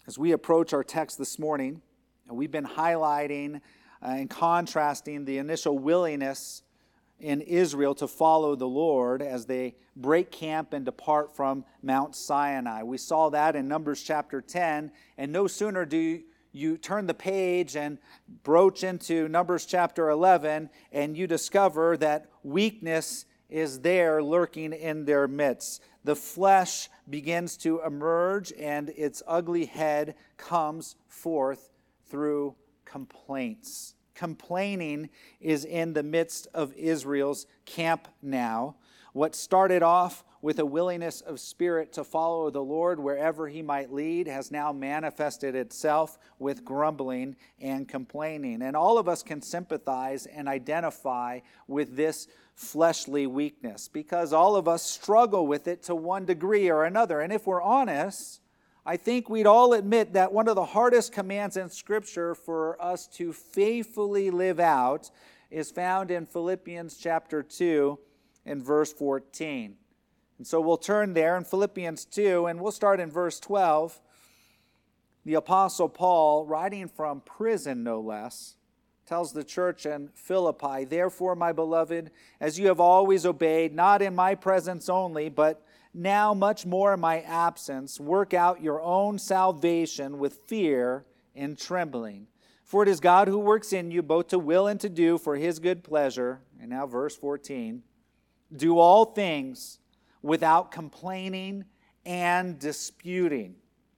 As we approach our text this morning, we've been highlighting and contrasting the initial willingness in Israel to follow the Lord as they break camp and depart from Mount Sinai. We saw that in Numbers chapter 10, and no sooner do you turn the page and broach into Numbers chapter 11, and you discover that weakness is there lurking in their midst. The flesh begins to emerge, and its ugly head comes forth through complaints. Complaining is in the midst of Israel's camp now. What started off with a willingness of spirit to follow the Lord wherever he might lead has now manifested itself with grumbling and complaining. And all of us can sympathize and identify with this fleshly weakness because all of us struggle with it to one degree or another. And if we're honest, I think we'd all admit that one of the hardest commands in Scripture for us to faithfully live out is found in Philippians chapter 2 and verse 14. And so we'll turn there in Philippians 2, and we'll start in verse 12. The Apostle Paul, writing from prison no less, tells the church in Philippi, "Therefore, my beloved, as you have always obeyed, not in my presence only, but now much more in my absence, work out your own salvation with fear and trembling. For it is God who works in you both to will and to do for his good pleasure." And now verse 14. "Do all things without complaining and disputing,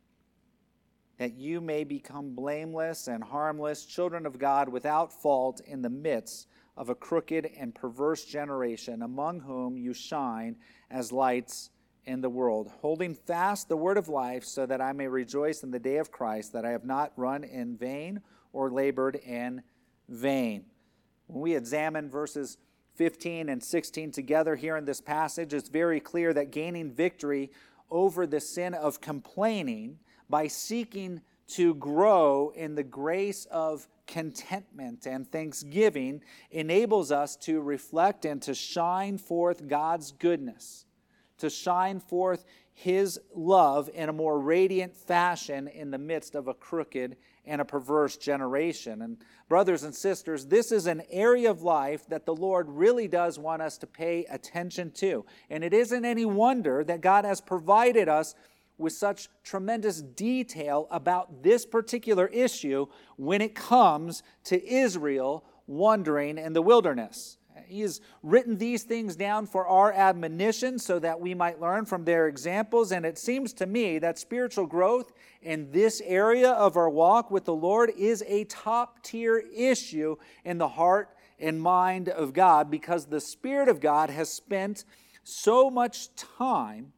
that you may become blameless and harmless, children of God without fault in the midst of a crooked and perverse generation, among whom you shine as lights in the world, holding fast the word of life, so that I may rejoice in the day of Christ, that I have not run in vain or labored in vain." When we examine verses 15 and 16 together here in this passage, it's very clear that gaining victory over the sin of complaining by seeking to grow in the grace of contentment and thanksgiving enables us to reflect and to shine forth God's goodness, to shine forth his love in a more radiant fashion in the midst of a crooked and a perverse generation. And brothers and sisters, this is an area of life that the Lord really does want us to pay attention to. And it isn't any wonder that God has provided us with such tremendous detail about this particular issue when it comes to Israel wandering in the wilderness. He has written these things down for our admonition so that we might learn from their examples. And it seems to me that spiritual growth in this area of our walk with the Lord is a top-tier issue in the heart and mind of God, because the Spirit of God has spent so much time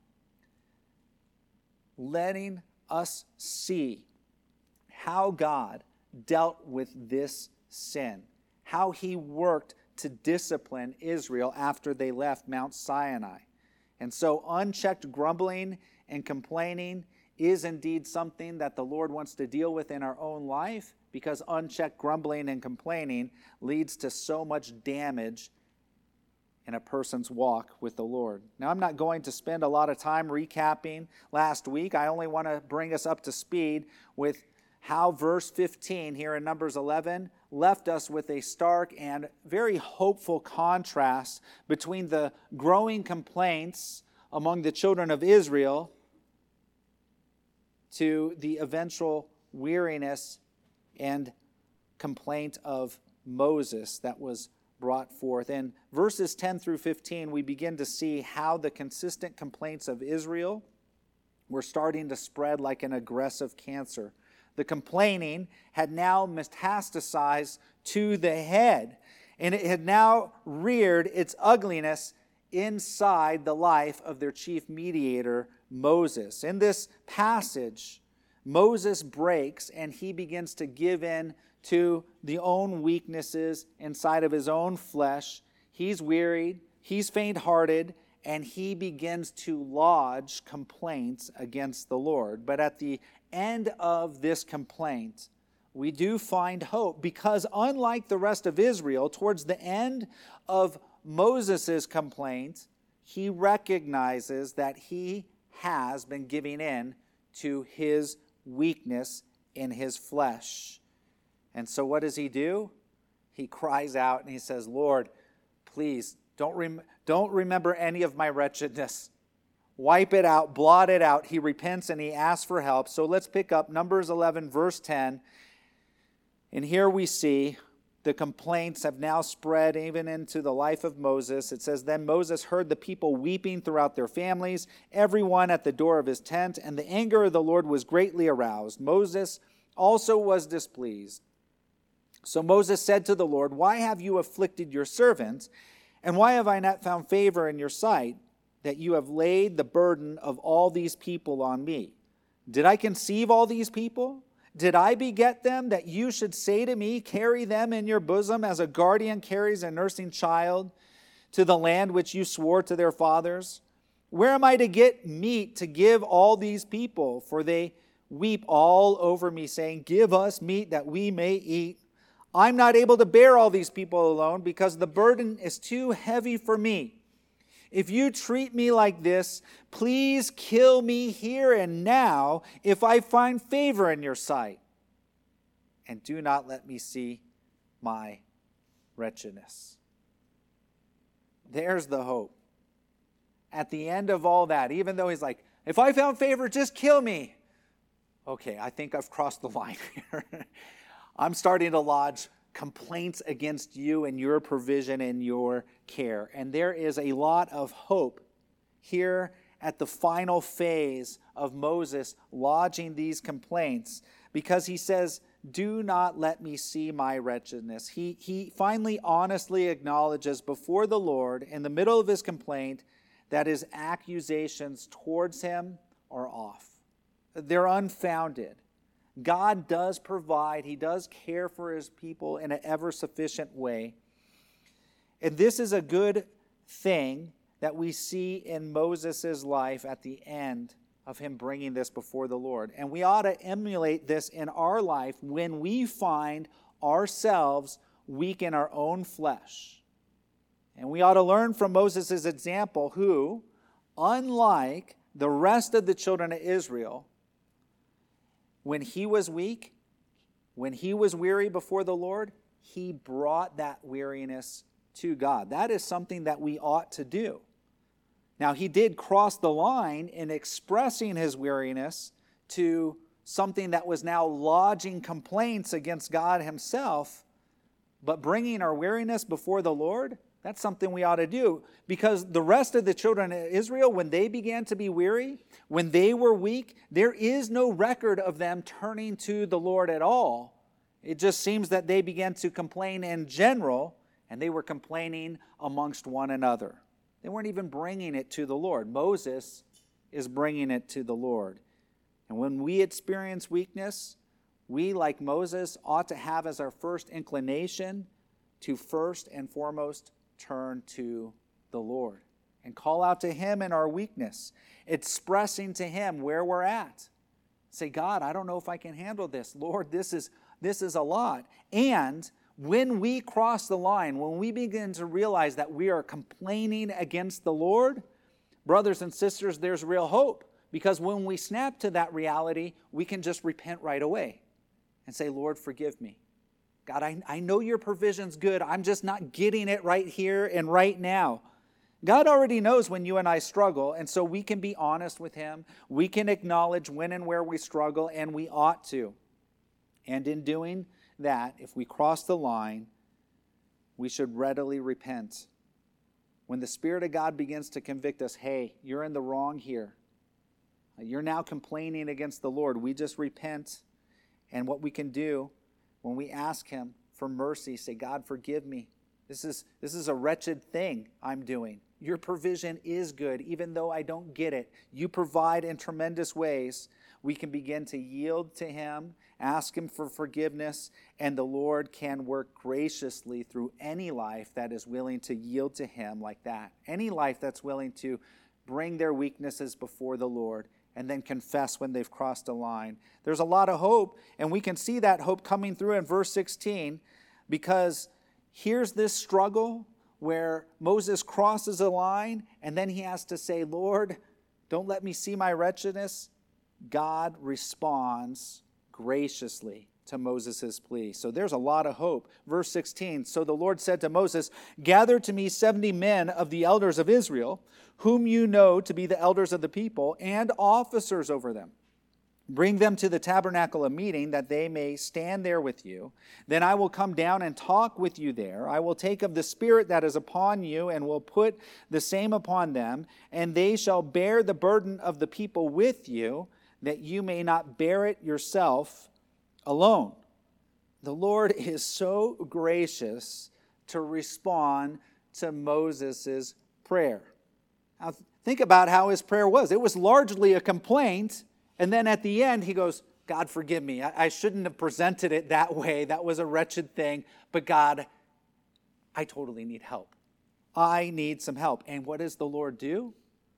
letting us see how God dealt with this sin, how he worked to discipline Israel after they left Mount Sinai. And so unchecked grumbling and complaining is indeed something that the Lord wants to deal with in our own life, because unchecked grumbling and complaining leads to so much damage in a person's walk with the Lord. Now, I'm not going to spend a lot of time recapping last week. I only want to bring us up to speed with how verse 15 here in Numbers 11 left us with a stark and very hopeful contrast between the growing complaints among the children of Israel to the eventual weariness and complaint of Moses that was brought forth. In verses 10 through 15, we begin to see how the consistent complaints of Israel were starting to spread like an aggressive cancer. The complaining had now metastasized to the head, and it had now reared its ugliness inside the life of their chief mediator, Moses. In this passage, Moses breaks and he begins to give in to the own weaknesses inside of his own flesh. He's wearied, he's faint-hearted, and he begins to lodge complaints against the Lord. But at the end of this complaint, we do find hope, because unlike the rest of Israel, towards the end of Moses' complaint, he recognizes that he has been giving in to his weakness in his flesh. And so what does he do? He cries out and he says, Lord, please don't remember any of my wretchedness. Wipe it out, blot it out. He repents and he asks for help. So let's pick up Numbers 11, verse 10. And here we see the complaints have now spread even into the life of Moses. It says, Then Moses heard the people weeping throughout their families, everyone at the door of his tent, and the anger of the Lord was greatly aroused. Moses also was displeased. So Moses said to the Lord, Why have you afflicted your servant? And why have I not found favor in your sight, that you have laid the burden of all these people on me? Did I conceive all these people? Did I beget them, that you should say to me, Carry them in your bosom as a guardian carries a nursing child to the land which you swore to their fathers? Where am I to get meat to give all these people? For they weep all over me, saying, Give us meat that we may eat. I'm not able to bear all these people alone, because the burden is too heavy for me. If you treat me like this, please kill me here and now if I find favor in your sight. And do not let me see my wretchedness. There's the hope. At the end of all that, even though he's like, if I found favor, just kill me. Okay, I think I've crossed the line here. I'm starting to lodge complaints against you and your provision and your care. And there is a lot of hope here at the final phase of Moses lodging these complaints, because he says, do not let me see my wretchedness. He finally honestly acknowledges before the Lord in the middle of his complaint that his accusations towards him are off. They're unfounded. God does provide. He does care for his people in an ever-sufficient way. And this is a good thing that we see in Moses' life at the end of him bringing this before the Lord. And we ought to emulate this in our life when we find ourselves weak in our own flesh. And we ought to learn from Moses' example, who, unlike the rest of the children of Israel, when he was weak, when he was weary before the Lord, he brought that weariness to God. That is something that we ought to do. Now, he did cross the line in expressing his weariness to something that was now lodging complaints against God himself, but bringing our weariness before the Lord, that's something we ought to do, because the rest of the children of Israel, when they began to be weary, when they were weak, there is no record of them turning to the Lord at all. It just seems that they began to complain in general, and they were complaining amongst one another. They weren't even bringing it to the Lord. Moses is bringing it to the Lord. And when we experience weakness, we, like Moses, ought to have as our first inclination to first and foremost turn to the Lord and call out to him in our weakness, expressing to him where we're at. Say, God, I don't know if I can handle this. Lord, this is a lot. And when we cross the line, when we begin to realize that we are complaining against the Lord, brothers and sisters, there's real hope. Because when we snap to that reality, we can just repent right away and say, Lord, forgive me. God, I know your provision's good. I'm just not getting it right here and right now. God already knows when you and I struggle, and so we can be honest with him. We can acknowledge when and where we struggle, and we ought to. And in doing that, if we cross the line, we should readily repent. When the Spirit of God begins to convict us, hey, you're in the wrong here. You're now complaining against the Lord. We just repent. And what we can do when we ask him for mercy, say, God, forgive me. This is a wretched thing I'm doing. Your provision is good, even though I don't get it. You provide in tremendous ways. We can begin to yield to him, ask him for forgiveness, and the Lord can work graciously through any life that is willing to yield to him like that. Any life that's willing to bring their weaknesses before the Lord and then confess when they've crossed a line. There's a lot of hope, and we can see that hope coming through in verse 16, because here's this struggle where Moses crosses a line, and then he has to say, Lord, don't let me see my wretchedness. God responds graciously to Moses' plea. So there's a lot of hope. Verse 16, so the Lord said to Moses, gather to me 70 men of the elders of Israel, whom you know to be the elders of the people, and officers over them. Bring them to the tabernacle of meeting, that they may stand there with you. Then I will come down and talk with you there. I will take of the Spirit that is upon you, and will put the same upon them, and they shall bear the burden of the people with you, that you may not bear it yourself alone. The Lord is so gracious to respond to Moses' prayer. Now, think about how his prayer was. It was largely a complaint, and then at the end he goes, God, forgive me. I shouldn't have presented it that way. That was a wretched thing. But God, I totally need help. I need some help. And what does the Lord do?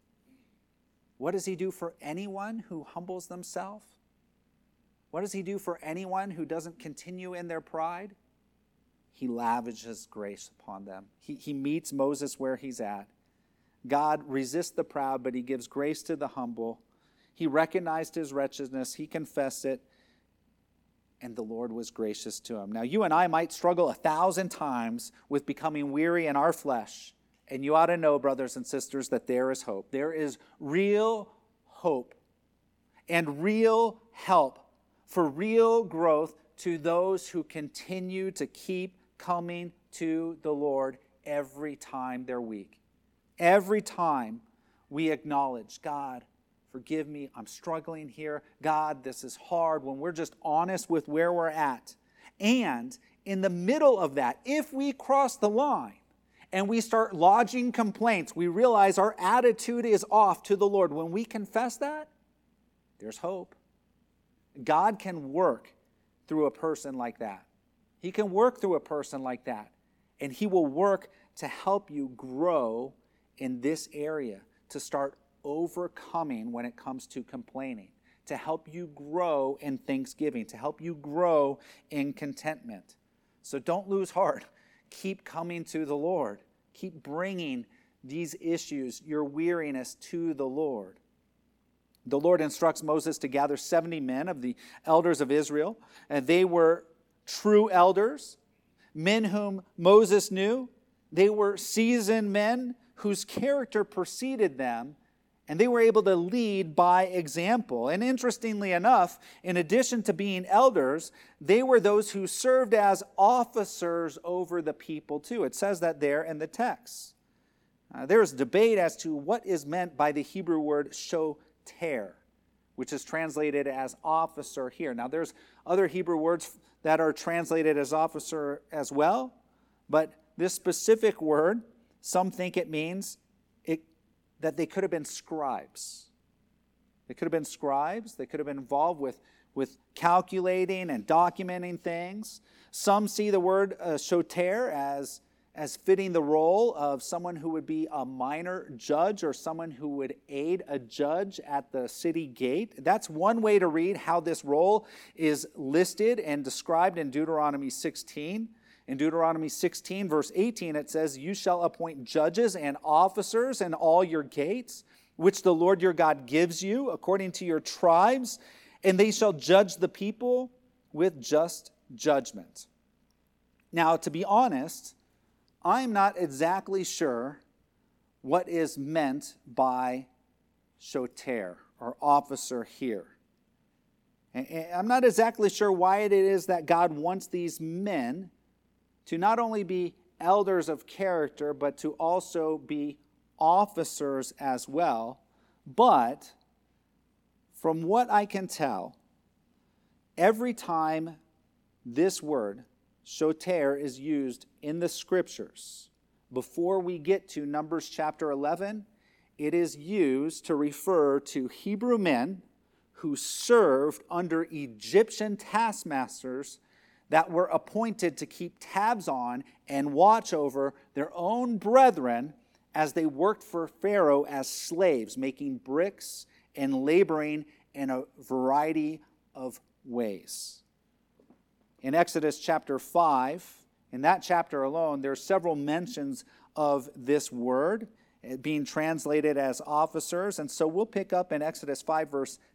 What does he do for anyone who humbles themselves? What does he do for anyone who doesn't continue in their pride? He lavishes grace upon them. He meets Moses where he's at. God resists the proud, but he gives grace to the humble. He recognized his wretchedness. He confessed it. And the Lord was gracious to him. Now, you and I might struggle 1,000 times with becoming weary in our flesh. And you ought to know, brothers and sisters, that there is hope. There is real hope and real help for real growth to those who continue to keep coming to the Lord every time they're weak. Every time we acknowledge, God, forgive me, I'm struggling here. God, this is hard. When we're just honest with where we're at. And in the middle of that, if we cross the line and we start lodging complaints, we realize our attitude is off to the Lord. When we confess that, there's hope. God can work through a person like that. He can work through a person like that. And he will work to help you grow in this area, to start overcoming when it comes to complaining, to help you grow in thanksgiving, to help you grow in contentment. So don't lose heart. Keep coming to the Lord. Keep bringing these issues, your weariness, to the Lord. The Lord instructs Moses to gather 70 men of the elders of Israel, and they were true elders, men whom Moses knew. They were seasoned men whose character preceded them, and they were able to lead by example. And interestingly enough, in addition to being elders, they were those who served as officers over the people too. It says that there in the text. There is debate as to what is meant by the Hebrew word shoter, which is translated as officer here. Now, there's other Hebrew words that are translated as officer as well, but this specific word, some think it means that they could have been scribes. They could have been scribes. They could have been involved with calculating and documenting things. Some see the word shoter as fitting the role of someone who would be a minor judge or someone who would aid a judge at the city gate. That's one way to read how this role is listed and described in Deuteronomy 16. In Deuteronomy 16, verse 18, it says, "You shall appoint judges and officers in all your gates, which the Lord your God gives you, according to your tribes, and they shall judge the people with just judgment." Now, to be honest, I'm not exactly sure what is meant by shoter or officer here. And I'm not exactly sure why it is that God wants these men to not only be elders of character, but to also be officers as well. But from what I can tell, every time this word, shoter, is used in the Scriptures, before we get to Numbers chapter 11, it is used to refer to Hebrew men who served under Egyptian taskmasters that were appointed to keep tabs on and watch over their own brethren as they worked for Pharaoh as slaves, making bricks and laboring in a variety of ways. In Exodus chapter 5, in that chapter alone, there are several mentions of this word being translated as officers. And so we'll pick up in Exodus 5, verse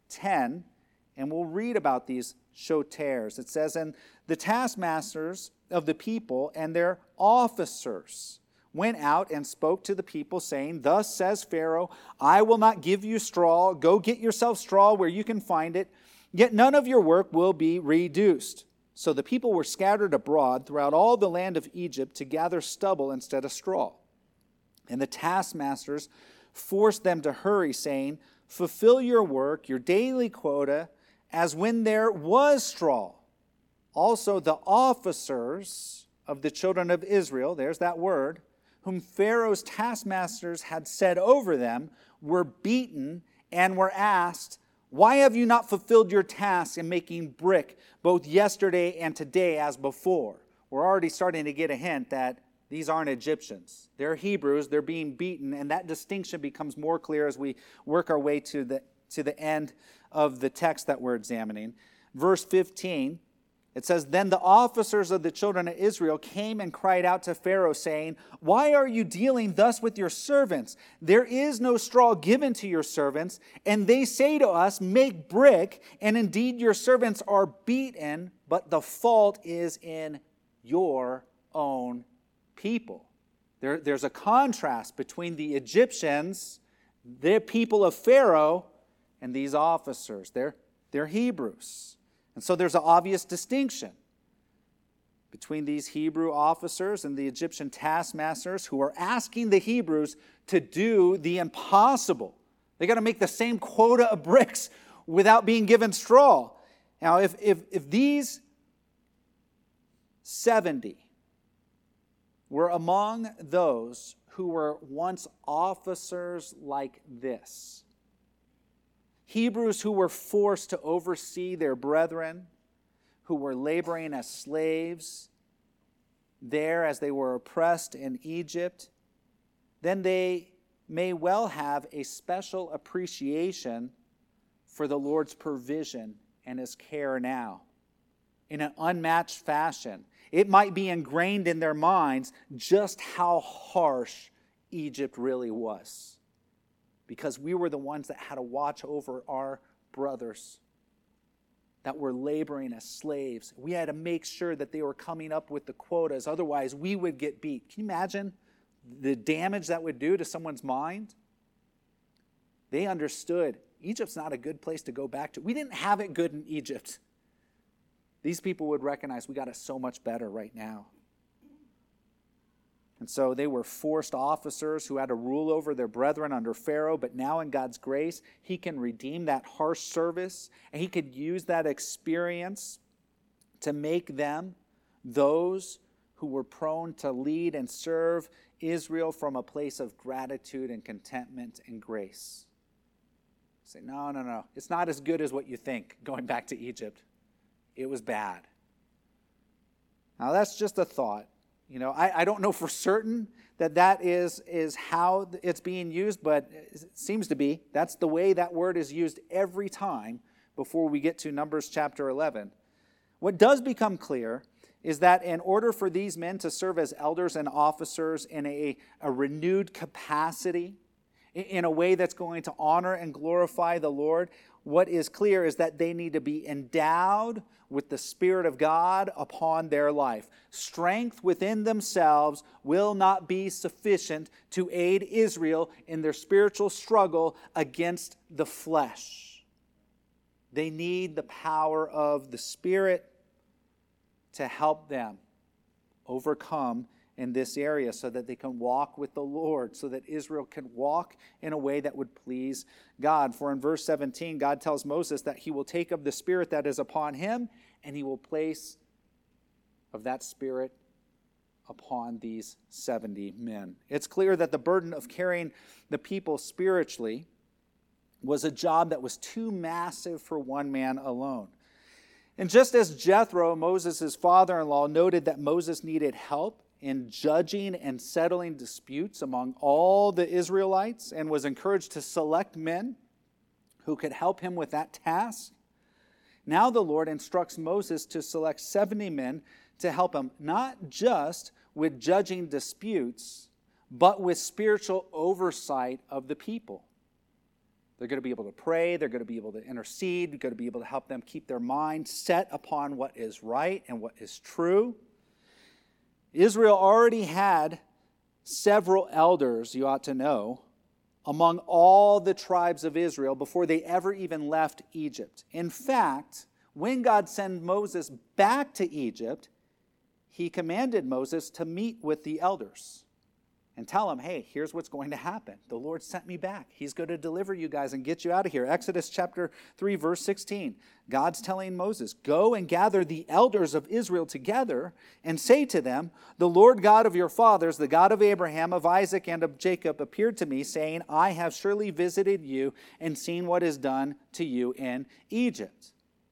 10, and we'll read about these shoters. It says, "And the taskmasters of the people and their officers went out and spoke to the people, saying, 'Thus says Pharaoh, I will not give you straw. Go get yourself straw where you can find it. Yet none of your work will be reduced.' So the people were scattered abroad throughout all the land of Egypt to gather stubble instead of straw. And the taskmasters forced them to hurry, saying, 'Fulfill your work, your daily quota, as when there was straw.' Also the officers of the children of Israel," there's that word, "whom Pharaoh's taskmasters had set over them, were beaten and were asked, 'Why have you not fulfilled your task in making brick both yesterday and today as before?'" We're already starting to get a hint that these aren't Egyptians. They're Hebrews. They're being beaten, and that distinction becomes more clear as we work our way to the end of the text that we're examining. Verse 15, it says, "Then the officers of the children of Israel came and cried out to Pharaoh, saying, 'Why are you dealing thus with your servants? There is no straw given to your servants, and they say to us, Make brick, and indeed your servants are beaten, but the fault is in your own people.'" There's a contrast between the Egyptians, the people of Pharaoh, and these officers. They're Hebrews. And so there's an obvious distinction between these Hebrew officers and the Egyptian taskmasters who are asking the Hebrews to do the impossible. They got to make the same quota of bricks without being given straw. Now, if these 70 were among those who were once officers like this, Hebrews who were forced to oversee their brethren, who were laboring as slaves there as they were oppressed in Egypt, then they may well have a special appreciation for the Lord's provision and His care now in an unmatched fashion. It might be ingrained in their minds just how harsh Egypt really was, because we were the ones that had to watch over our brothers that were laboring as slaves. We had to make sure that they were coming up with the quotas. Otherwise, we would get beat. Can you imagine the damage that would do to someone's mind? They understood Egypt's not a good place to go back to. We didn't have it good in Egypt. These people would recognize we got it so much better right now. And so they were forced officers who had to rule over their brethren under Pharaoh, but now in God's grace, He can redeem that harsh service, and He could use that experience to make them those who were prone to lead and serve Israel from a place of gratitude and contentment and grace. Say, no, it's not as good as what you think going back to Egypt. It was bad. Now that's just a thought. You know, I don't know for certain that is how it's being used, but it seems to be. That's the way that word is used every time before we get to Numbers chapter 11. What does become clear is that in order for these men to serve as elders and officers in a renewed capacity, in a way that's going to honor and glorify the Lord, what is clear is that they need to be endowed with the Spirit of God upon their life. Strength within themselves will not be sufficient to aid Israel in their spiritual struggle against the flesh. They need the power of the Spirit to help them overcome in this area so that they can walk with the Lord, so that Israel can walk in a way that would please God. For in verse 17, God tells Moses that He will take of the Spirit that is upon him, and He will place of that Spirit upon these 70 men. It's clear that the burden of carrying the people spiritually was a job that was too massive for one man alone. And just as Jethro, Moses' father-in-law, noted that Moses needed help in judging and settling disputes among all the Israelites and was encouraged to select men who could help him with that task, now the Lord instructs Moses to select 70 men to help him, not just with judging disputes, but with spiritual oversight of the people. They're going to be able to pray. They're going to be able to intercede. They're going to be able to help them keep their mind set upon what is right and what is true. Israel already had several elders, you ought to know, among all the tribes of Israel before they ever even left Egypt. In fact, when God sent Moses back to Egypt, he commanded Moses to meet with the elders and tell them, hey, here's what's going to happen. The Lord sent me back. He's going to deliver you guys and get you out of here. Exodus chapter 3, verse 16. God's telling Moses, go and gather the elders of Israel together and say to them, the Lord God of your fathers, the God of Abraham, of Isaac, and of Jacob appeared to me, saying, I have surely visited you and seen what is done to you in Egypt.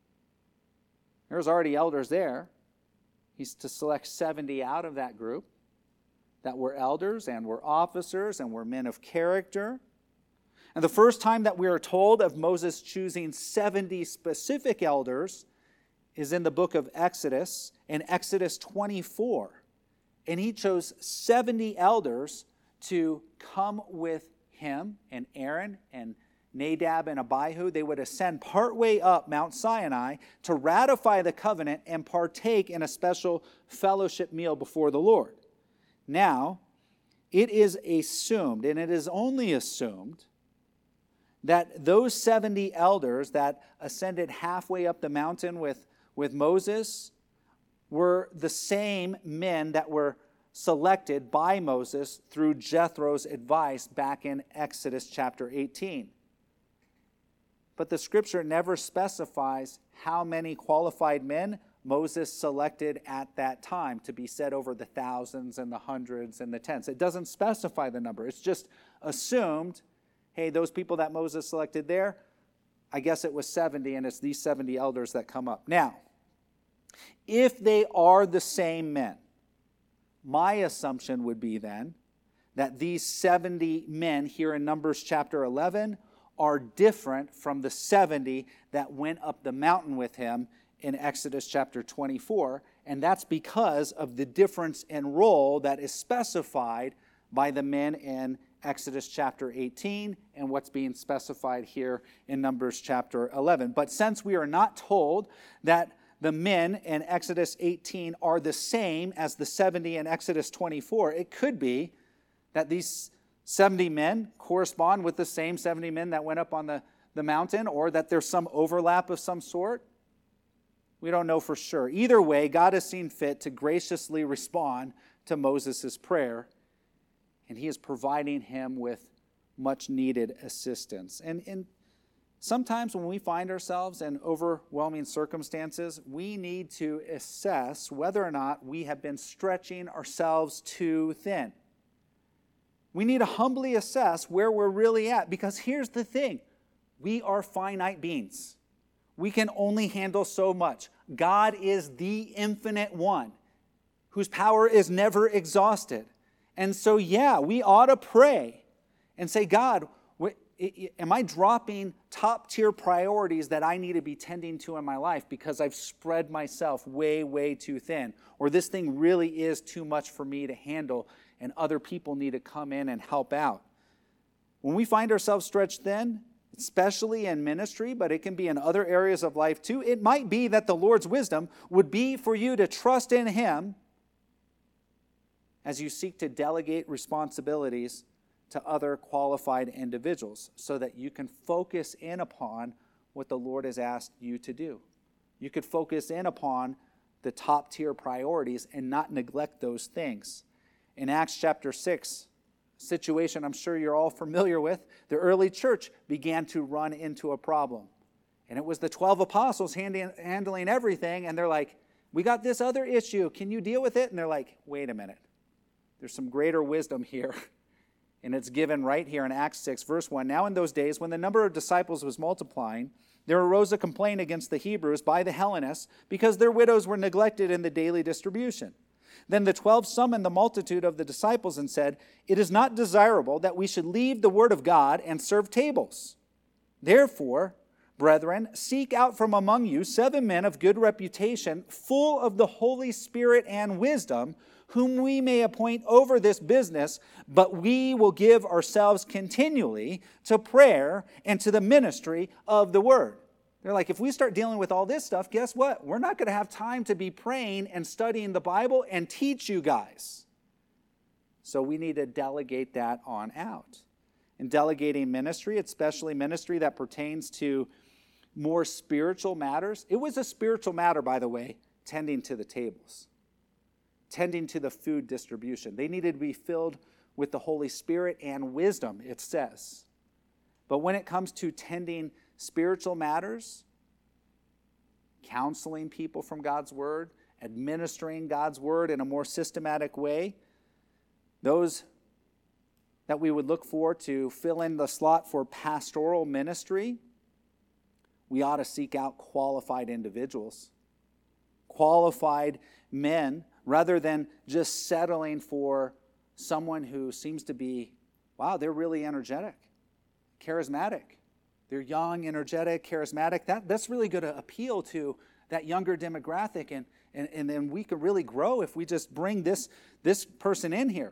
There's already elders there. He's to select 70 out of that group that were elders and were officers and were men of character. And the first time that we are told of Moses choosing 70 specific elders is in the book of Exodus, in Exodus 24. And he chose 70 elders to come with him and Aaron and Nadab and Abihu. They would ascend partway up Mount Sinai to ratify the covenant and partake in a special fellowship meal before the Lord. Now, it is assumed, and it is only assumed, that those 70 elders that ascended halfway up the mountain with Moses were the same men that were selected by Moses through Jethro's advice back in Exodus chapter 18. But the scripture never specifies how many qualified men Moses selected at that time to be set over the thousands and the hundreds and the tens. It doesn't specify the number. It's just assumed, hey, those people that Moses selected there, I guess it was 70, and it's these 70 elders that come up. Now, if they are the same men, my assumption would be then that these 70 men here in Numbers chapter 11 are different from the 70 that went up the mountain with him in Exodus chapter 24, and that's because of the difference in role that is specified by the men in Exodus chapter 18 and what's being specified here in Numbers chapter 11. But since we are not told that the men in Exodus 18 are the same as the 70 in Exodus 24, it could be that these 70 men correspond with the same 70 men that went up on the mountain, or that there's some overlap of some sort. We don't know for sure. Either way, God has seen fit to graciously respond to Moses' prayer, and he is providing him with much needed assistance. And sometimes when we find ourselves in overwhelming circumstances, we need to assess whether or not we have been stretching ourselves too thin. We need to humbly assess where we're really at, because here's the thing. We are finite beings. We can only handle so much. God is the infinite one whose power is never exhausted. And so, yeah, we ought to pray and say, God, am I dropping top-tier priorities that I need to be tending to in my life because I've spread myself way, way too thin? Or this thing really is too much for me to handle and other people need to come in and help out? When we find ourselves stretched thin, especially in ministry, but it can be in other areas of life too, it might be that the Lord's wisdom would be for you to trust in Him as you seek to delegate responsibilities to other qualified individuals so that you can focus in upon what the Lord has asked you to do. You could focus in upon the top tier priorities and not neglect those things. In Acts chapter 6, situation I'm sure you're all familiar with, the early church began to run into a problem. And it was the 12 apostles handling everything, and they're like, we got this other issue. Can you deal with it? And they're like, wait a minute. There's some greater wisdom here. And it's given right here in Acts 6, verse 1. Now in those days, when the number of disciples was multiplying, there arose a complaint against the Hebrews by the Hellenists because their widows were neglected in the daily distribution. Then the 12 summoned the multitude of the disciples and said, it is not desirable that we should leave the word of God and serve tables. Therefore, brethren, seek out from among you 7 men of good reputation, full of the Holy Spirit and wisdom, whom we may appoint over this business, but we will give ourselves continually to prayer and to the ministry of the word. They're like, if we start dealing with all this stuff, guess what? We're not going to have time to be praying and studying the Bible and teach you guys. So we need to delegate that on out. In delegating ministry, especially ministry that pertains to more spiritual matters. It was a spiritual matter, by the way, tending to the tables, tending to the food distribution. They needed to be filled with the Holy Spirit and wisdom, it says. But when it comes to tending spiritual matters, counseling people from God's word, administering God's word in a more systematic way, those that we would look for to fill in the slot for pastoral ministry, we ought to seek out qualified individuals, qualified men, rather than just settling for someone who seems to be, wow, they're really energetic, charismatic. They're young, energetic, charismatic. That's really going to appeal to that younger demographic, and then we could really grow if we just bring this person in here.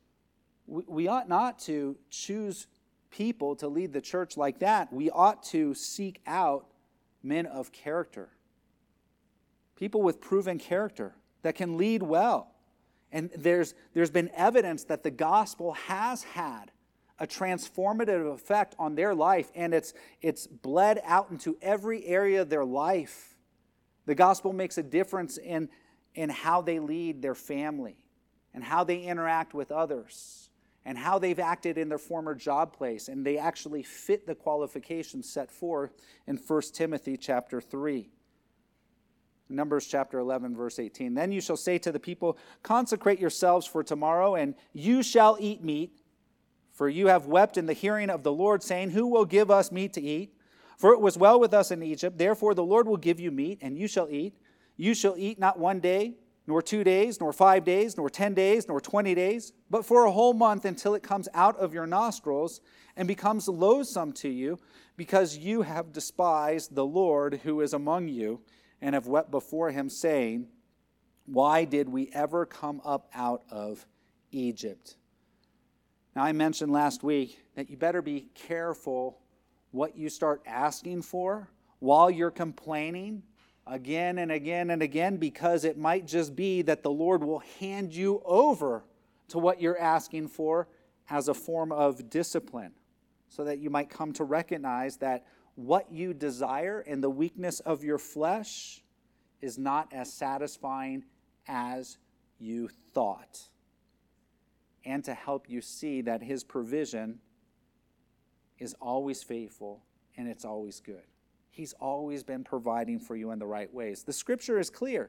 We ought not to choose people to lead the church like that. We ought to seek out men of character, people with proven character that can lead well. And there's been evidence that the gospel has had a transformative effect on their life, and it's bled out into every area of their life. The gospel makes a difference in how they lead their family and how they interact with others, and how they've acted in their former job place, and they actually fit the qualifications set forth in 1 Timothy chapter 3. Numbers chapter 11, verse 18. Then you shall say to the people, consecrate yourselves for tomorrow, and you shall eat meat, for you have wept in the hearing of the Lord, saying, who will give us meat to eat? For it was well with us in Egypt. Therefore the Lord will give you meat, and you shall eat. You shall eat not 1 day, nor 2 days, nor 5 days, nor 10 days, nor 20 days, but for a whole month until it comes out of your nostrils and becomes loathsome to you, because you have despised the Lord who is among you, and have wept before him, saying, why did we ever come up out of Egypt? Now, I mentioned last week that you better be careful what you start asking for while you're complaining again and again and again, because it might just be that the Lord will hand you over to what you're asking for as a form of discipline, so that you might come to recognize that what you desire in the weakness of your flesh is not as satisfying as you thought, and to help you see that his provision is always faithful and it's always good. He's always been providing for you in the right ways. The scripture is clear.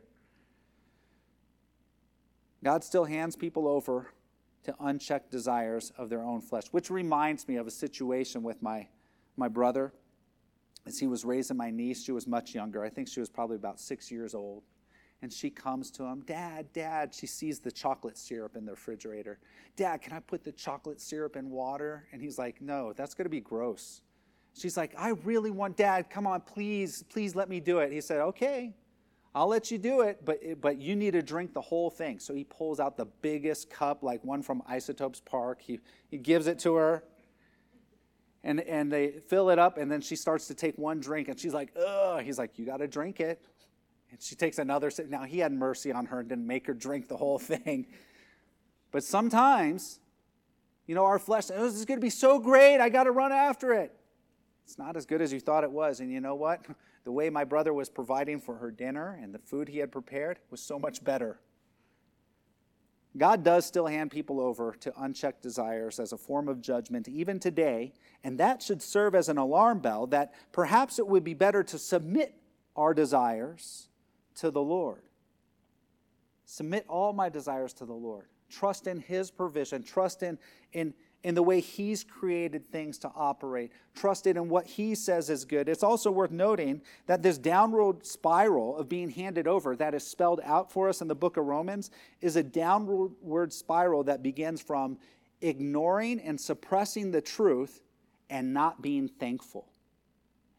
God still hands people over to unchecked desires of their own flesh, which reminds me of a situation with my brother. As he was raising my niece, she was much younger. I think she was probably about 6 years old. And she comes to him, Dad, she sees the chocolate syrup in the refrigerator. Dad, can I put the chocolate syrup in water? And he's like, no, that's going to be gross. She's like, I really want, Dad, come on, please let me do it. He said, okay, I'll let you do it, but you need to drink the whole thing. So he pulls out the biggest cup, like one from Isotopes Park. He gives it to her, and they fill it up, and then she starts to take one drink, and she's like, ugh. He's like, you got to drink it. And she takes another sip. Now, he had mercy on her and didn't make her drink the whole thing. But sometimes, our flesh, oh, this is going to be so great, I got to run after it. It's not as good as you thought it was. And you know what? The way my brother was providing for her dinner and the food he had prepared was so much better. God does still hand people over to unchecked desires as a form of judgment even today, and that should serve as an alarm bell that perhaps it would be better to submit our desires to the Lord. Submit all my desires to the Lord. Trust in his provision. Trust in the way he's created things to operate. Trust in what he says is good. It's also worth noting that this downward spiral of being handed over that is spelled out for us in the book of Romans is a downward spiral that begins from ignoring and suppressing the truth and not being thankful.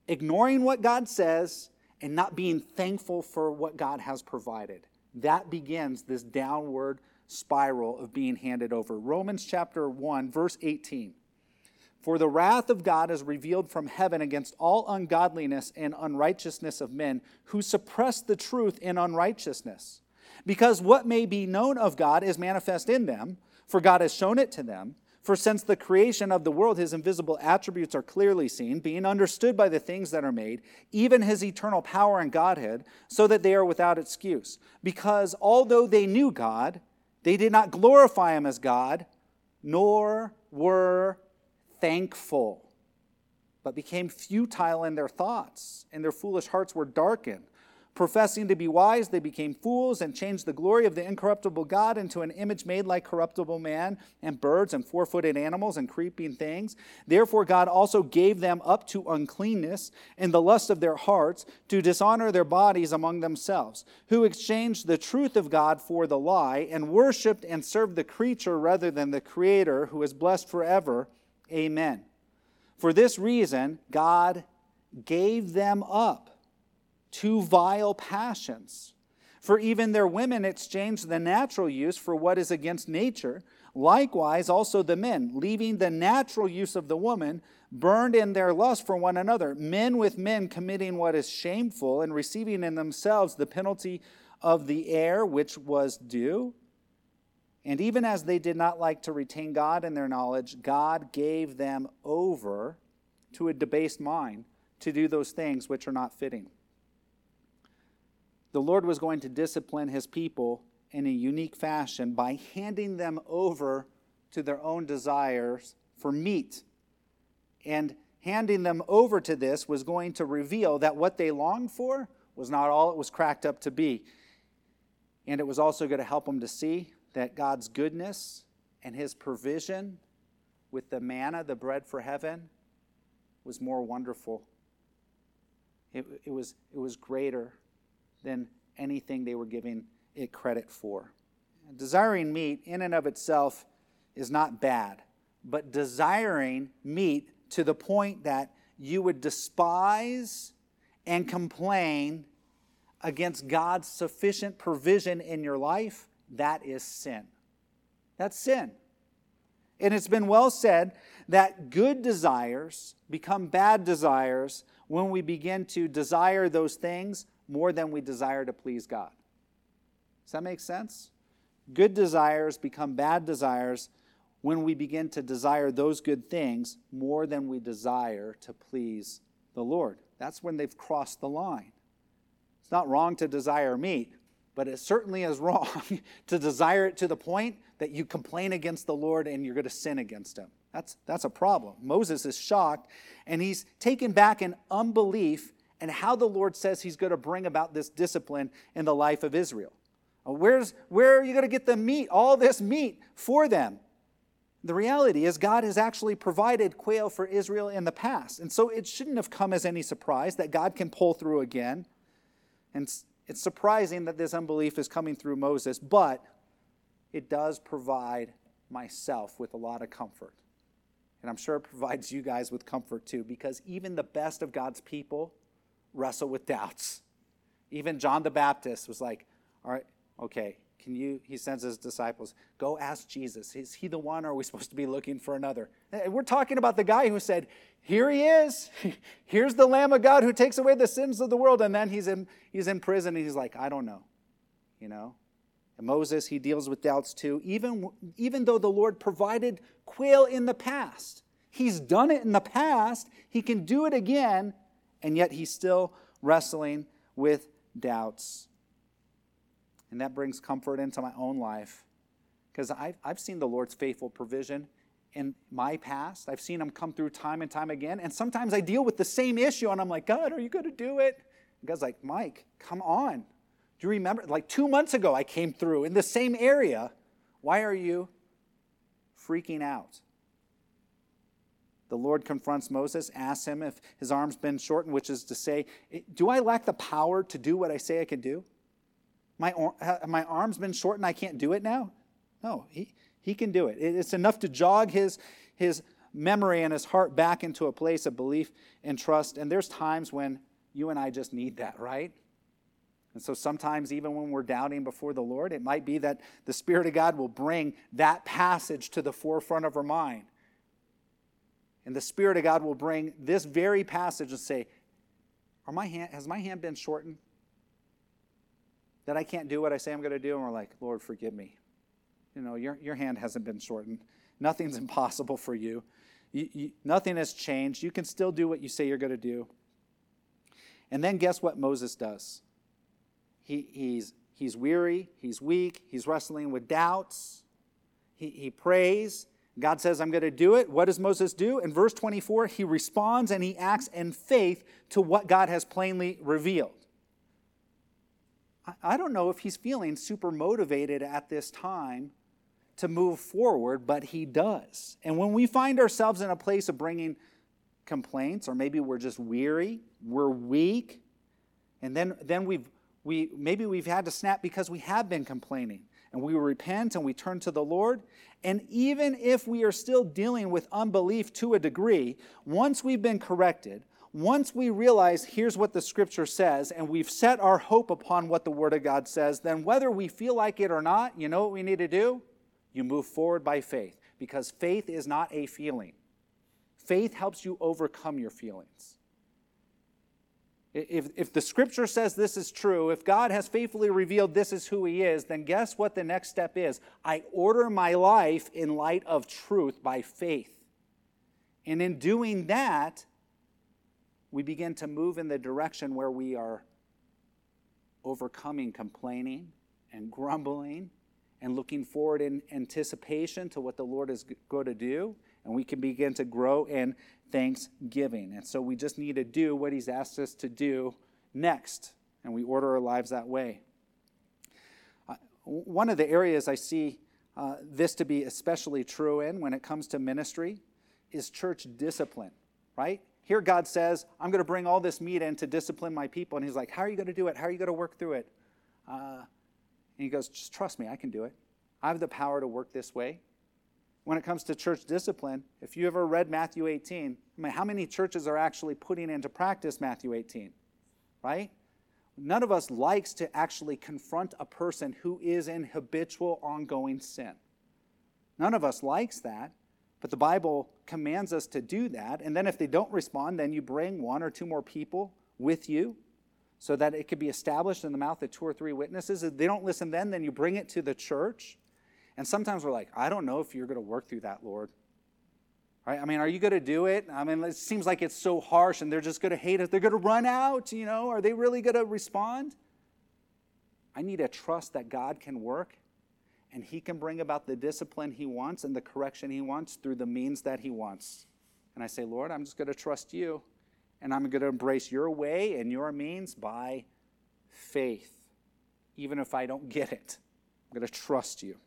ignoring what God says and not being thankful for what God has provided. That begins this downward spiral of being handed over. Romans chapter 1, verse 18. For the wrath of God is revealed from heaven against all ungodliness and unrighteousness of men who suppress the truth in unrighteousness. Because what may be known of God is manifest in them, for God has shown it to them. For since the creation of the world, his invisible attributes are clearly seen, being understood by the things that are made, even his eternal power and Godhead, so that they are without excuse. Because although they knew God, they did not glorify him as God, nor were thankful, but became futile in their thoughts, and their foolish hearts were darkened. Professing to be wise, they became fools and changed the glory of the incorruptible God into an image made like corruptible man and birds and four-footed animals and creeping things. Therefore God also gave them up to uncleanness in the lust of their hearts to dishonor their bodies among themselves, who exchanged the truth of God for the lie and worshipped and served the creature rather than the Creator, who is blessed forever. Amen. For this reason, God gave them up to vile passions. For even their women exchanged the natural use for what is against nature. Likewise, also the men, leaving the natural use of the woman, burned in their lust for one another, men with men committing what is shameful and receiving in themselves the penalty of the error which was due. And even as they did not like to retain God in their knowledge, God gave them over to a debased mind to do those things which are not fitting. The Lord was going to discipline his people in a unique fashion by handing them over to their own desires for meat. And handing them over to this was going to reveal that what they longed for was not all it was cracked up to be. And it was also going to help them to see that God's goodness and his provision with the manna, the bread for heaven, was more wonderful. It was greater than anything they were giving it credit for. Desiring meat in and of itself is not bad, but desiring meat to the point that you would despise and complain against God's sufficient provision in your life, that is sin. That's sin. And it's been well said that good desires become bad desires when we begin to desire those things more than we desire to please God. Does that make sense? Good desires become bad desires when we begin to desire those good things more than we desire to please the Lord. That's when they've crossed the line. It's not wrong to desire meat, but it certainly is wrong to desire it to the point that you complain against the Lord and you're going to sin against him. That's a problem. Moses is shocked, and he's taken back in unbelief and how the Lord says he's going to bring about this discipline in the life of Israel. Where are you going to get the meat, all this meat for them? The reality is God has actually provided quail for Israel in the past. And so it shouldn't have come as any surprise that God can pull through again. And it's surprising that this unbelief is coming through Moses, but it does provide myself with a lot of comfort. And I'm sure it provides you guys with comfort too, because even the best of God's people wrestle with doubts. Even John the Baptist was like, all right, okay, he sends his disciples, go ask Jesus. Is he the one, or are we supposed to be looking for another? And we're talking about the guy who said, here he is. Here's the Lamb of God who takes away the sins of the world. And then he's in prison, and he's like, I don't know. And Moses, he deals with doubts too. Even though the Lord provided quail in the past, he's done it in the past, he can do it again, and yet he's still wrestling with doubts. And that brings comfort into my own life, because I've seen the Lord's faithful provision in my past. I've seen him come through time and time again, and sometimes I deal with the same issue, and I'm like, God, are you going to do it? And God's like, Mike, come on. Do you remember? Like 2 months ago, I came through in the same area. Why are you freaking out? The Lord confronts Moses, asks him if his arm's been shortened, which is to say, do I lack the power to do what I say I can do? My arm's been shortened, I can't do it now? No, he can do it. It's enough to jog his memory and his heart back into a place of belief and trust. And there's times when you and I just need that, right? And so sometimes even when we're doubting before the Lord, it might be that the Spirit of God will bring that passage to the forefront of our mind. And the Spirit of God will bring this very passage and say, has my hand been shortened? That I can't do what I say I'm going to do? And we're like, Lord, forgive me. Your hand hasn't been shortened. Nothing's impossible for you. Nothing has changed. You can still do what you say you're going to do. And then guess what Moses does? He's weary, he's weak, he's wrestling with doubts. He prays. God says, I'm going to do it. What does Moses do? In verse 24, he responds and he acts in faith to what God has plainly revealed. I don't know if he's feeling super motivated at this time to move forward, but he does. And when we find ourselves in a place of bringing complaints, or maybe we're just weary, we're weak, and then maybe we've had to snap because we have been complaining, and we repent and we turn to the Lord. And even if we are still dealing with unbelief to a degree, once we've been corrected, once we realize here's what the Scripture says, and we've set our hope upon what the Word of God says, then whether we feel like it or not, you know what we need to do? You move forward by faith, because faith is not a feeling. Faith helps you overcome your feelings. If the Scripture says this is true, if God has faithfully revealed this is who He is, then guess what the next step is? I order my life in light of truth by faith. And in doing that, we begin to move in the direction where we are overcoming complaining and grumbling and looking forward in anticipation to what the Lord is going to do. And we can begin to grow in thanksgiving. And so we just need to do what He's asked us to do next. And we order our lives that way. One of the areas I see this to be especially true in when it comes to ministry is church discipline, right? Here God says, I'm going to bring all this meat in to discipline my people. And He's like, how are you going to do it? How are you going to work through it? And He goes, just trust me, I can do it. I have the power to work this way. When it comes to church discipline, if you ever read Matthew 18, how many churches are actually putting into practice Matthew 18, right? None of us likes to actually confront a person who is in habitual, ongoing sin. None of us likes that, but the Bible commands us to do that. And then if they don't respond, then you bring one or two more people with you so that it could be established in the mouth of two or three witnesses. If they don't listen then you bring it to the church. And sometimes we're like, I don't know if you're going to work through that, Lord. Right? Are you going to do it? It seems like it's so harsh and they're just going to hate us. They're going to run out, Are they really going to respond? I need to trust that God can work and He can bring about the discipline He wants and the correction He wants through the means that He wants. And I say, Lord, I'm just going to trust You, and I'm going to embrace Your way and Your means by faith. Even if I don't get it, I'm going to trust You.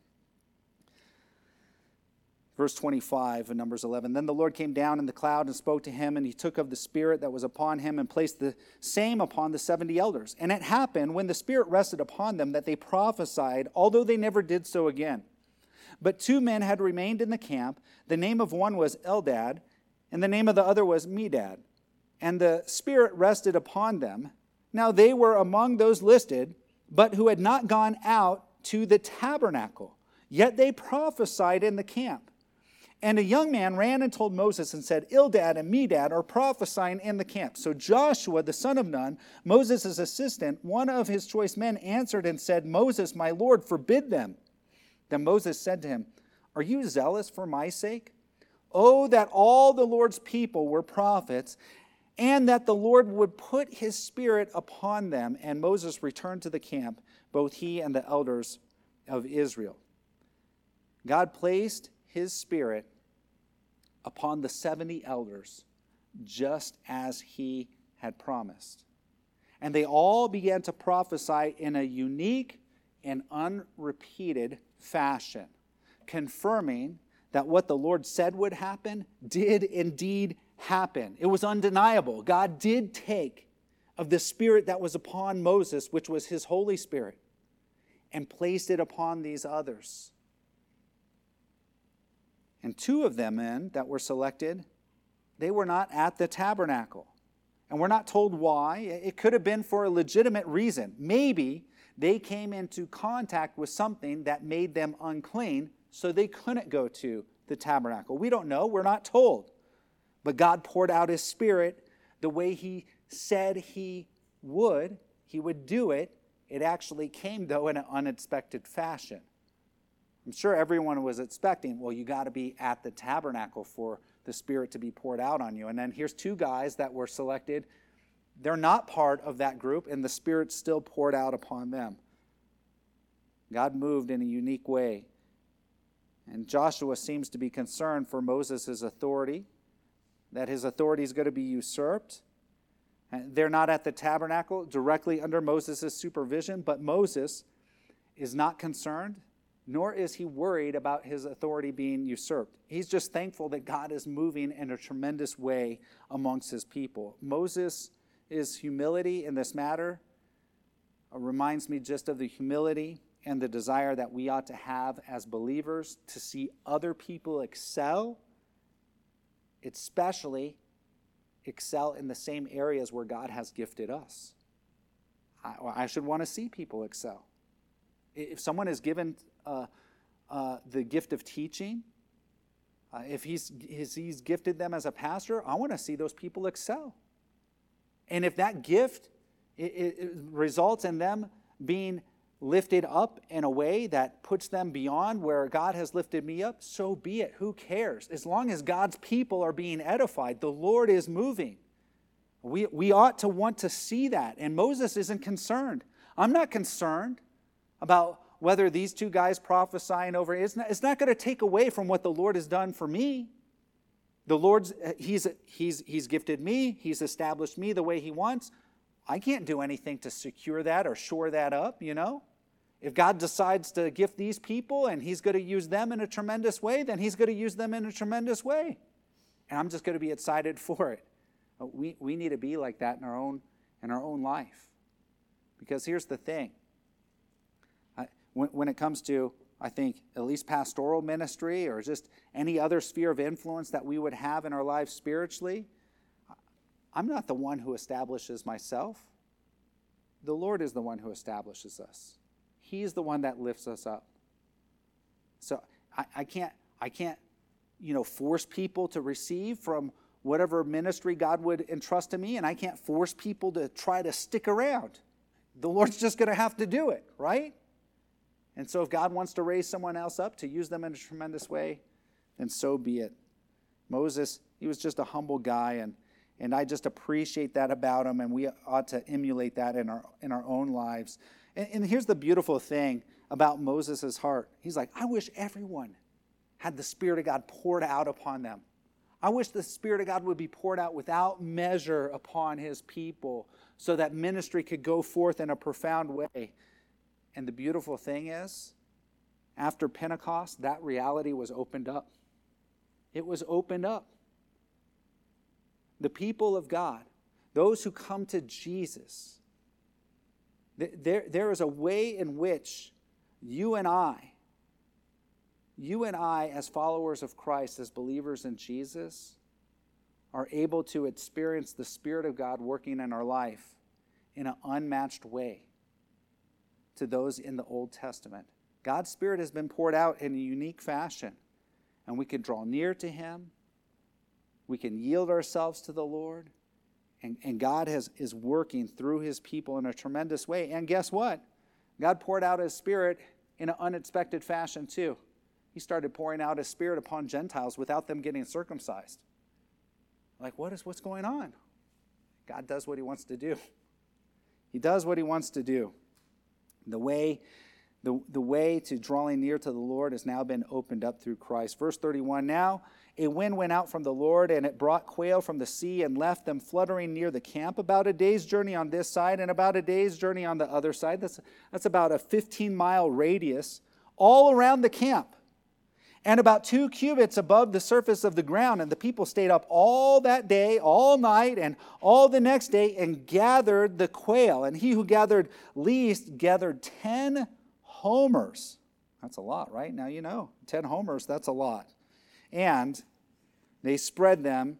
Verse 25 in Numbers 11, Then the Lord came down in the cloud and spoke to him, and He took of the Spirit that was upon him and placed the same upon the 70 elders. And it happened, when the Spirit rested upon them, that they prophesied, although they never did so again. But 2 men had remained in the camp. The name of one was Eldad, and the name of the other was Medad. And the Spirit rested upon them. Now they were among those listed, but who had not gone out to the tabernacle. Yet they prophesied in the camp. And a young man ran and told Moses and said, Eldad and Medad are prophesying in the camp. So Joshua, the son of Nun, Moses' assistant, one of his choice men, answered and said, Moses, my Lord, forbid them. Then Moses said to him, Are you zealous for my sake? Oh, that all the Lord's people were prophets, and that the Lord would put His Spirit upon them. And Moses returned to the camp, both he and the elders of Israel. God placed His Spirit upon the 70 elders, just as He had promised. And they all began to prophesy in a unique and unrepeated fashion, confirming that what the Lord said would happen did indeed happen. It was undeniable. God did take of the Spirit that was upon Moses, which was His Holy Spirit, and placed it upon these others. And 2 of them men that were selected, they were not at the tabernacle. And we're not told why. It could have been for a legitimate reason. Maybe they came into contact with something that made them unclean, so they couldn't go to the tabernacle. We don't know. We're not told. But God poured out his Spirit the way he said he would. He would do it. It actually came, though, in an unexpected fashion. I'm sure everyone was expecting, well, you got to be at the tabernacle for the Spirit to be poured out on you. And then here's 2 guys that were selected. They're not part of that group, and the Spirit still poured out upon them. God moved in a unique way. And Joshua seems to be concerned for Moses' authority, that his authority is going to be usurped. And they're not at the tabernacle directly under Moses' supervision, but Moses is not concerned, nor is he worried about his authority being usurped. He's just thankful that God is moving in a tremendous way amongst his people. Moses' humility in this matter reminds me just of the humility and the desire that we ought to have as believers to see other people excel, especially excel in the same areas where God has gifted us. I should want to see people excel. If someone is given the gift of teaching, if he's gifted them as a pastor, I want to see those people excel. And if that gift it results in them being lifted up in a way that puts them beyond where God has lifted me up, so be it. Who cares? As long as God's people are being edified, the Lord is moving. We ought to want to see that. And Moses isn't concerned. I'm not concerned about whether these 2 guys prophesying over it's not going to take away from what the Lord has done for me. The Lord's he's gifted me, he's established me the way he wants. I can't do anything to secure that or shore that up, you know. If God decides to gift these people and he's going to use them in a tremendous way, then he's going to use them in a tremendous way. And I'm just going to be excited for it. We need to be like that in our own life. Because here's the thing. When it comes to, I think, at least pastoral ministry or just any other sphere of influence that we would have in our lives spiritually, I'm not the one who establishes myself. The Lord is the one who establishes us. He's the one that lifts us up. So I can't force people to receive from whatever ministry God would entrust to me, and I can't force people to try to stick around. The Lord's just going to have to do it, right? And so if God wants to raise someone else up to use them in a tremendous way, then so be it. Moses, he was just a humble guy, and I just appreciate that about him, and we ought to emulate that in our own lives. And here's the beautiful thing about Moses' heart. He's like, I wish everyone had the Spirit of God poured out upon them. I wish the Spirit of God would be poured out without measure upon his people so that ministry could go forth in a profound way. And the beautiful thing is, after Pentecost, that reality was opened up. It was opened up. The people of God, those who come to Jesus, there is a way in which you and I as followers of Christ, as believers in Jesus, are able to experience the Spirit of God working in our life in an unmatched way to those in the Old Testament. God's Spirit has been poured out in a unique fashion, and we can draw near to him. We can yield ourselves to the Lord, and God is working through his people in a tremendous way. And guess what? God poured out his Spirit in an unexpected fashion too. He started pouring out his Spirit upon Gentiles without them getting circumcised. Like, what's going on? God does what he wants to do. He does what he wants to do. The way to drawing near to the Lord has now been opened up through Christ. Verse 31, now a wind went out from the Lord, and it brought quail from the sea and left them fluttering near the camp, about a day's journey on this side and about a day's journey on the other side. That's about a 15-mile radius all around the camp, and about 2 cubits above the surface of the ground. And the people stayed up all that day, all night, and all the next day, and gathered the quail. And he who gathered least gathered 10 homers. That's a lot, right? Now you know. 10 homers, that's a lot. And they spread them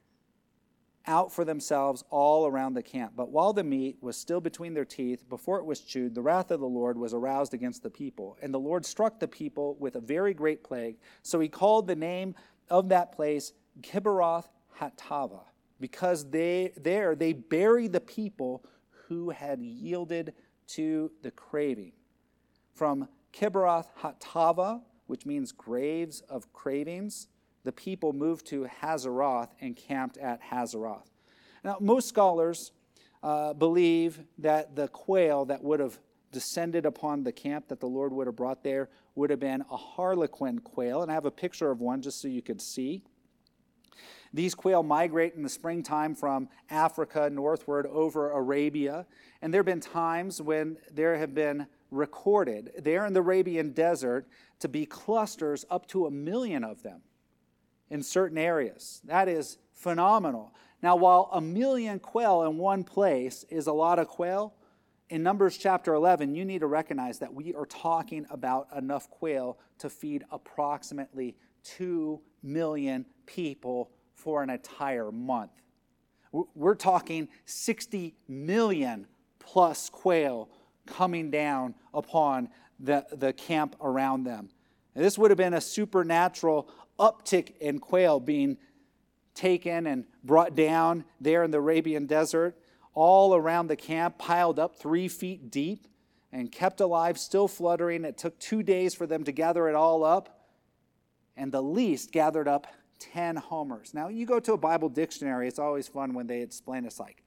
out for themselves all around the camp. But while the meat was still between their teeth, before it was chewed, the wrath of the Lord was aroused against the people. And the Lord struck the people with a very great plague. So he called the name of that place Kibroth Hattaavah, because they buried the people who had yielded to the craving. From Kibroth Hattaavah, which means graves of cravings, the people moved to Hazeroth and camped at Hazeroth. Now, most scholars believe that the quail that would have descended upon the camp that the Lord would have brought there would have been a harlequin quail. And I have a picture of one just so you could see. These quail migrate in the springtime from Africa northward over Arabia. And there have been times when there have been recorded there in the Arabian desert to be clusters up to 1 million of them in certain areas. That is phenomenal. Now, while 1 million quail in one place is a lot of quail, in Numbers chapter 11, you need to recognize that we are talking about enough quail to feed approximately 2 million people for an entire month. We're talking 60 million plus quail coming down upon the camp around them. And this would have been a supernatural uptick in quail being taken and brought down there in the Arabian desert, all around the camp, piled up 3 feet deep and kept alive, still fluttering. It took 2 days for them to gather it all up, and the least gathered up 10 homers. Now, you go to a Bible dictionary, it's always fun when they explain it's like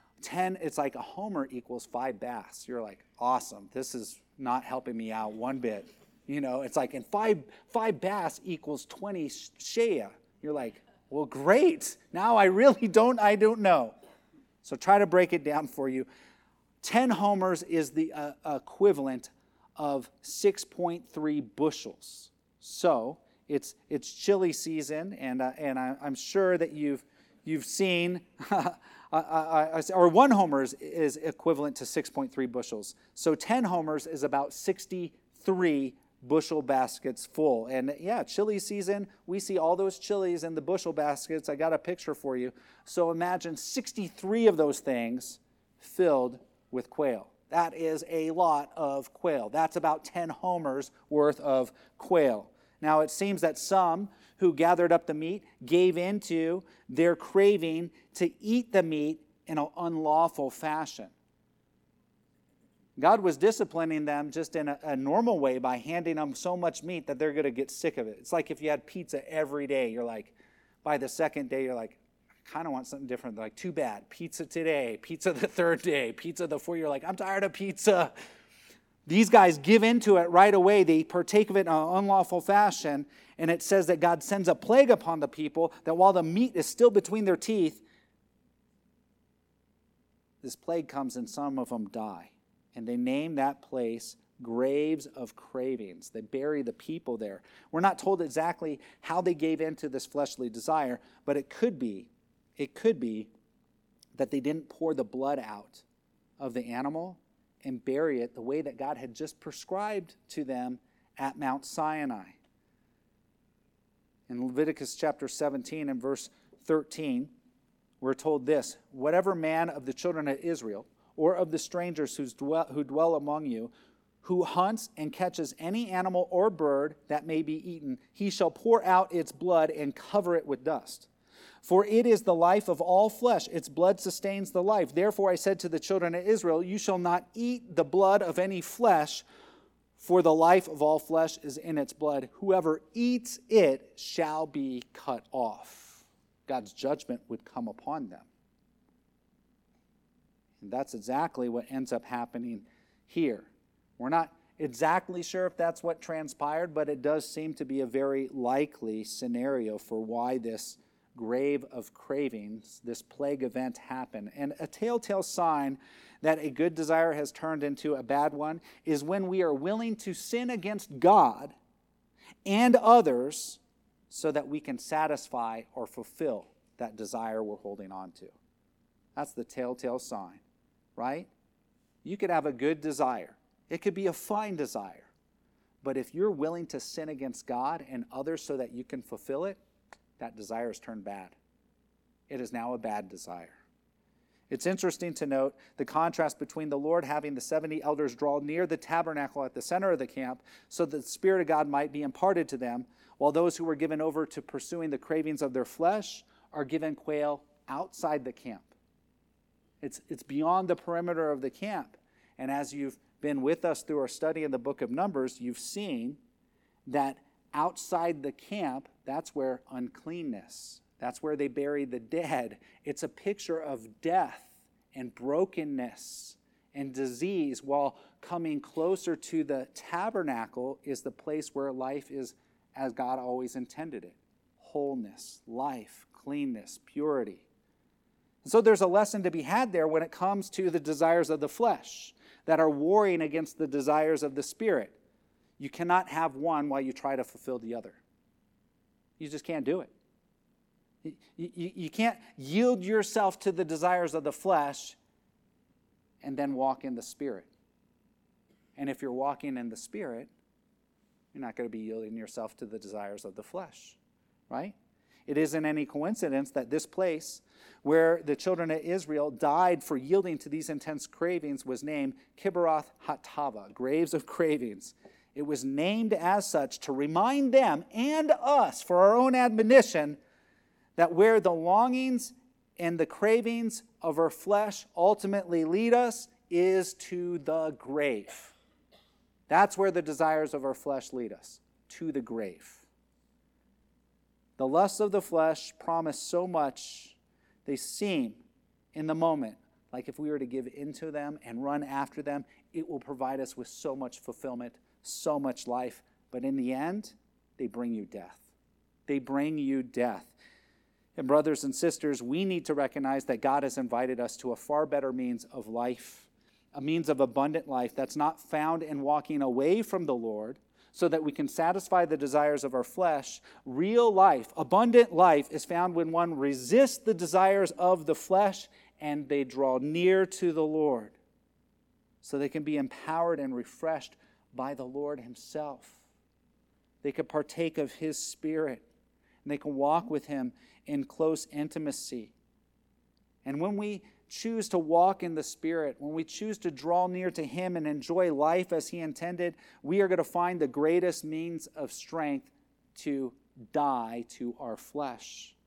a homer equals 5 bass. You're like, awesome, this is not helping me out one bit. You know, it's like, and five bass equals 20 shea. You're like, well, great. Now I don't know. So try to break it down for you. 10 homers is the equivalent of 6.3 bushels. So it's chili season, and I'm sure that you've seen, or 1 homer is equivalent to 6.3 bushels. So 10 homers is about 63 bushel baskets full. And yeah, chili season, we see all those chilies in the bushel baskets. I got a picture for you. So imagine 63 of those things filled with quail. That is a lot of quail. That's about 10 homers worth of quail. Now, it seems that some who gathered up the meat gave into their craving to eat the meat in an unlawful fashion. God was disciplining them just in a normal way by handing them so much meat that they're going to get sick of it. It's like if you had pizza every day, you're like, by the second day, you're like, I kind of want something different. They're like, too bad. Pizza today, pizza the third day, pizza the fourth. You're like, I'm tired of pizza. These guys give into it right away. They partake of it in an unlawful fashion. And it says that God sends a plague upon the people, that while the meat is still between their teeth, this plague comes and some of them die. And they name that place Graves of Cravings. They bury the people there. We're not told exactly how they gave into this fleshly desire, but it could be that they didn't pour the blood out of the animal and bury it the way that God had just prescribed to them at Mount Sinai. In Leviticus chapter 17 and verse 13, we're told this: whatever man of the children of Israel or of the strangers who dwell among you, who hunts and catches any animal or bird that may be eaten, he shall pour out its blood and cover it with dust. For it is the life of all flesh. Its blood sustains the life. Therefore I said to the children of Israel, you shall not eat the blood of any flesh, for the life of all flesh is in its blood. Whoever eats it shall be cut off. God's judgment would come upon them. And that's exactly what ends up happening here. We're not exactly sure if that's what transpired, but it does seem to be a very likely scenario for why this grave of cravings, this plague event happened. And a telltale sign that a good desire has turned into a bad one is when we are willing to sin against God and others so that we can satisfy or fulfill that desire we're holding on to. That's the telltale sign, right? You could have a good desire. It could be a fine desire. But if you're willing to sin against God and others so that you can fulfill it, that desire has turned bad. It is now a bad desire. It's interesting to note the contrast between the Lord having the 70 elders draw near the tabernacle at the center of the camp so that the Spirit of God might be imparted to them, while those who were given over to pursuing the cravings of their flesh are given quail outside the camp. It's beyond the perimeter of the camp. And as you've been with us through our study in the book of Numbers, you've seen that outside the camp, that's where uncleanness, that's where they bury the dead. It's a picture of death and brokenness and disease, while coming closer to the tabernacle is the place where life is as God always intended it. Wholeness, life, cleanness, purity. And so there's a lesson to be had there when it comes to the desires of the flesh that are warring against the desires of the Spirit. You cannot have one while you try to fulfill the other. You just can't do it. You can't yield yourself to the desires of the flesh and then walk in the Spirit. And if you're walking in the Spirit, you're not going to be yielding yourself to the desires of the flesh, right? It isn't any coincidence that this place where the children of Israel died for yielding to these intense cravings was named Kibroth Hattava, graves of cravings. It was named as such to remind them and us, for our own admonition, that where the longings and the cravings of our flesh ultimately lead us is to the grave. That's where the desires of our flesh lead us, to the grave. The lusts of the flesh promise so much, they seem in the moment like if we were to give into them and run after them, it will provide us with so much fulfillment, so much life. But in the end, they bring you death. They bring you death. And brothers and sisters, we need to recognize that God has invited us to a far better means of life, a means of abundant life that's not found in walking away from the Lord so that we can satisfy the desires of our flesh. Real life, abundant life, is found when one resists the desires of the flesh and they draw near to the Lord so they can be empowered and refreshed by the Lord Himself. They can partake of His Spirit and they can walk with Him in close intimacy. And when we choose to walk in the Spirit, when we choose to draw near to Him and enjoy life as He intended, we are going to find the greatest means of strength to die to our flesh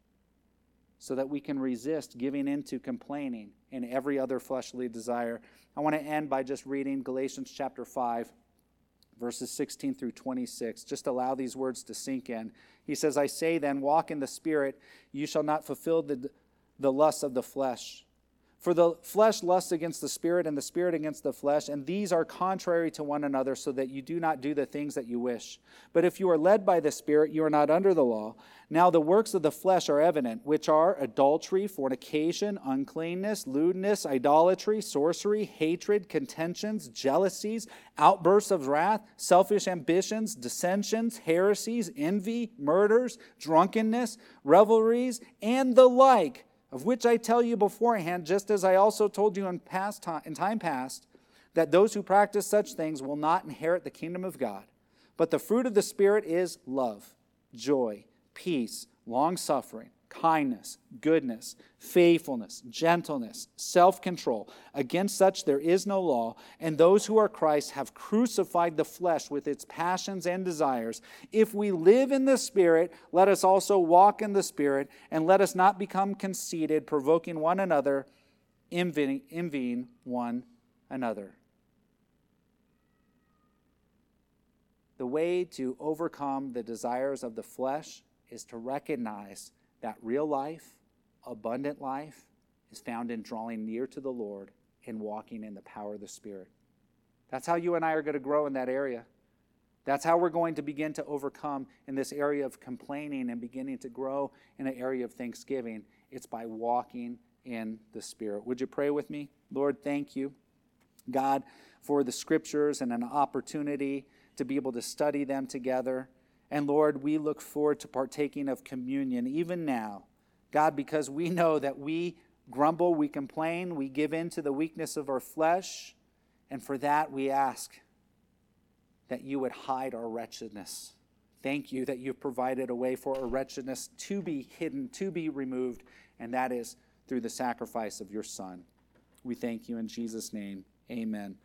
so that we can resist giving in to complaining and every other fleshly desire. I want to end by just reading Galatians chapter 5, verses 16 through 26. Just allow these words to sink in. He says, I say then, walk in the Spirit, you shall not fulfill the lusts of the flesh. For the flesh lusts against the Spirit, and the Spirit against the flesh, and these are contrary to one another, so that you do not do the things that you wish. But if you are led by the Spirit, you are not under the law. Now the works of the flesh are evident, which are adultery, fornication, uncleanness, lewdness, idolatry, sorcery, hatred, contentions, jealousies, outbursts of wrath, selfish ambitions, dissensions, heresies, envy, murders, drunkenness, revelries, and the like, of which I tell you beforehand, just as I also told you in time past, that those who practice such things will not inherit the kingdom of God. But the fruit of the Spirit is love, joy, peace, long-suffering, kindness, goodness, faithfulness, gentleness, self-control. Against such there is no law, and those who are Christ have crucified the flesh with its passions and desires. If we live in the Spirit, let us also walk in the Spirit, and let us not become conceited, provoking one another, envying one another. The way to overcome the desires of the flesh is to recognize that real life, abundant life, is found in drawing near to the Lord and walking in the power of the Spirit. That's how you and I are going to grow in that area. That's how we're going to begin to overcome in this area of complaining and beginning to grow in an area of thanksgiving. It's by walking in the Spirit. Would you pray with me? Lord, thank you, God, for the Scriptures and an opportunity to be able to study them together. And Lord, we look forward to partaking of communion even now. God, because we know that we grumble, we complain, we give in to the weakness of our flesh. And for that we ask that you would hide our wretchedness. Thank you that you've provided a way for our wretchedness to be hidden, to be removed, and that is through the sacrifice of your Son. We thank you in Jesus' name. Amen.